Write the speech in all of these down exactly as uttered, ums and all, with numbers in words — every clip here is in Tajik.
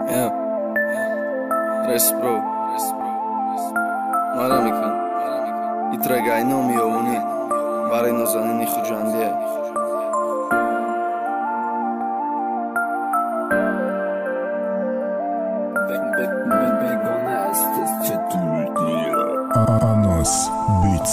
Yeah. Rest bro. Maramika. Itrega inomi ovuni. Varino zanini khujandie. Anos Beats.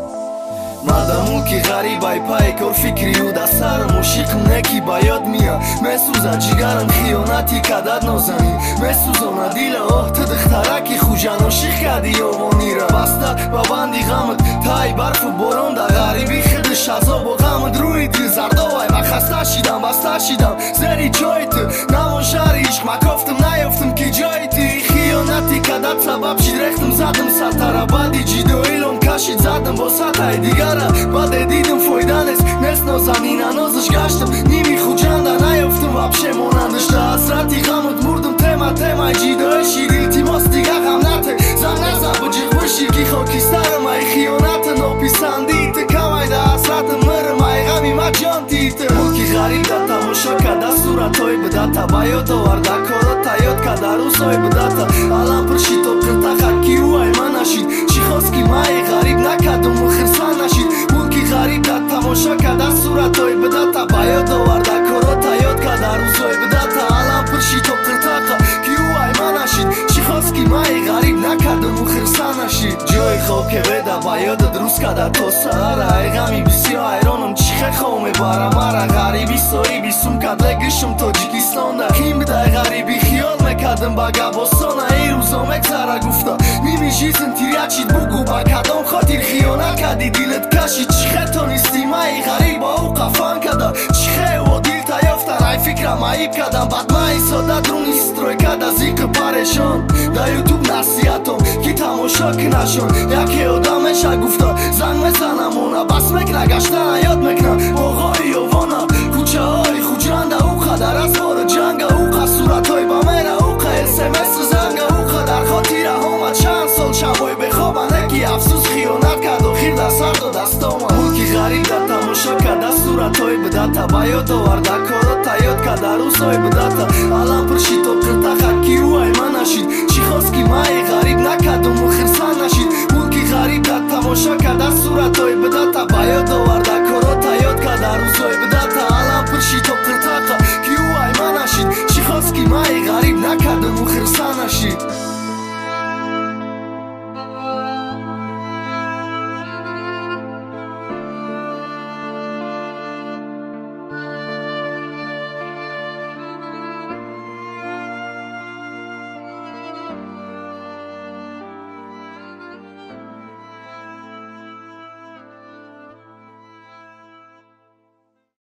مردمو که غریبای پای کر فکری و دستر موشیق نکی باید میا مسوزا جیگرم خیانتی کدد نازنی مسوزانا دیل آه تا دخترکی خوجن و شیخ کردی آوانی را بسته با بندی غمت تای برف و باران دا غریبی خیدش عذاب و غمت روی دل زردوای و خسته شیدم بسته شیدم زری جای تو نمان شهر عشق مکافتم نیافتم که جای تی خیانتی کدد سبب شید رختم زدم سرطره بدی جیدوی لون کشید زدم با سطح دیگر بعد دیدم فایده نیست نست نازنین نازش گشتم نیمی خوجنده نیافتم و پشیمانندش ده حسرتی غمت مردم تیمه تیمه جیدای شیر التماس دیگه غم نته زن نزن بجیغ بشی که خاکیسترم ای خیانت ناپیسندیت کمی ده حسرت مرم ای غمی مجان تیت ملکی غریب ده تماشا کده صورتهای بده تا بیاد آورده کارا تیاد کده روزهای بده تا الان پرشید و قرطه خکی او ای من نشید چی خواست که من غریب نکدم و خرسان نشید ملکی غریب ده تماشا کده صورتهای بده تا بیاد آورده کارا تیاد کده روزهای بده تا الان پرشید و قرطه خکی او ای من نشید چی خواست که من غریب نکدم و خرسان نشید جای خواب که بده بیاد دروز کده تا سهر ای غمی بسیار حیرانم چی خواه میباره مرا غریبی سایی بیسون کد لگشم تاجیکستان ده کیم بده غریبی خیال میکدم با گباستانه ای روزا مگذره گفتا نیمی جیزن تیریه چید بگو با کدام خاطر خیانت کدی دیلت کشید چی خیلی تو نیستی مای غریب او قفان کده چی خیلی و دیل تا یافتن ای فکرم عیب کدم بعد مای ساده درون استروی کده زیق پریشان در یوتیوب نصیحتم کی تماشا که نشون یکی آدمش گفتا زنگ میزنم اونا بس مکنه گشتن یاد مکنه باغای یوانا کوچه های خوجنده او قدر از بار جنگ او قد صورت های با منه او قد اسمس زنگ او قدر خاطر همه چند سال شبای بخوابن اکی افسوس خیانت کرد و خیر در سر دو دست آمد ملکی غریب در تماشا کرده صورت های بده تا بیاد آورده کارا تیاد کرده روزهای بده تا الان پرشید و قرطه خکی او ای من نشید چی خواست که من غریب نکرد